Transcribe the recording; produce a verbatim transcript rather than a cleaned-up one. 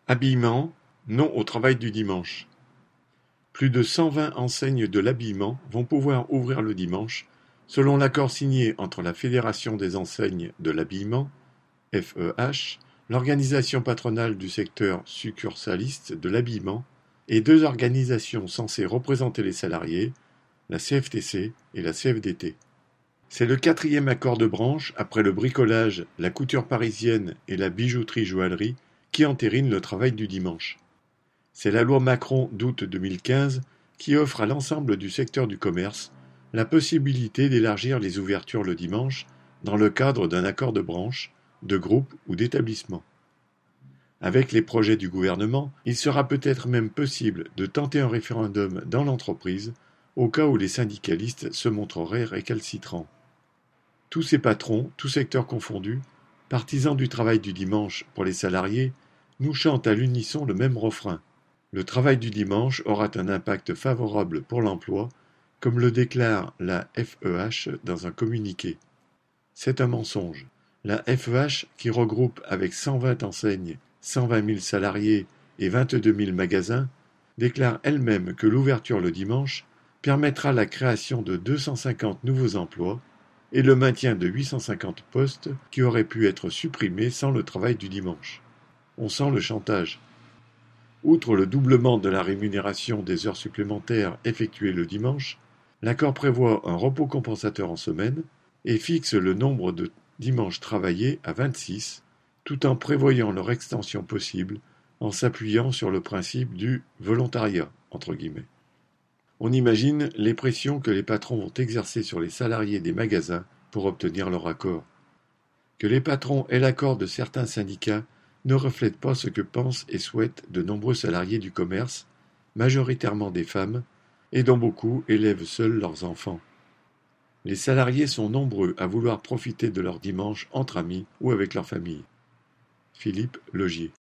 Habillement, non au travail du dimanche. Plus de cent vingt enseignes de l'habillement vont pouvoir ouvrir le dimanche, selon l'accord signé entre la Fédération des enseignes de l'habillement, F E H, l'organisation patronale du secteur succursaliste de l'habillement et deux organisations censées représenter les salariés, la C F T C et la C F D T. C'est le quatrième accord de branche après le bricolage, la couture parisienne et la bijouterie-joaillerie qui entérine le travail du dimanche. C'est la loi Macron d'août deux mille quinze qui offre à l'ensemble du secteur du commerce la possibilité d'élargir les ouvertures le dimanche dans le cadre d'un accord de branche, de groupe ou d'établissement. Avec les projets du gouvernement, il sera peut-être même possible de tenter un référendum dans l'entreprise au cas où les syndicalistes se montreraient récalcitrants. Tous ces patrons, tous secteurs confondus, partisans du travail du dimanche pour les salariés, nous chantent à l'unisson le même refrain. Le travail du dimanche aura un impact favorable pour l'emploi, comme le déclare la F E H dans un communiqué. C'est un mensonge. La F E H, qui regroupe avec cent vingt enseignes, cent vingt mille salariés et vingt-deux mille magasins, déclare elle-même que l'ouverture le dimanche permettra la création de deux cent cinquante nouveaux emplois et le maintien de huit cent cinquante postes qui auraient pu être supprimés sans le travail du dimanche. On sent le chantage. Outre le doublement de la rémunération des heures supplémentaires effectuées le dimanche, l'accord prévoit un repos compensateur en semaine et fixe le nombre de dimanches travaillés à vingt-six, tout en prévoyant leur extension possible en s'appuyant sur le principe du « volontariat ». Entre guillemets. On imagine les pressions que les patrons vont exercer sur les salariés des magasins pour obtenir leur accord. Que les patrons aient l'accord de certains syndicats ne reflète pas ce que pensent et souhaitent de nombreux salariés du commerce, majoritairement des femmes, et dont beaucoup élèvent seuls leurs enfants. Les salariés sont nombreux à vouloir profiter de leur dimanche entre amis ou avec leur famille. Philippe Logier.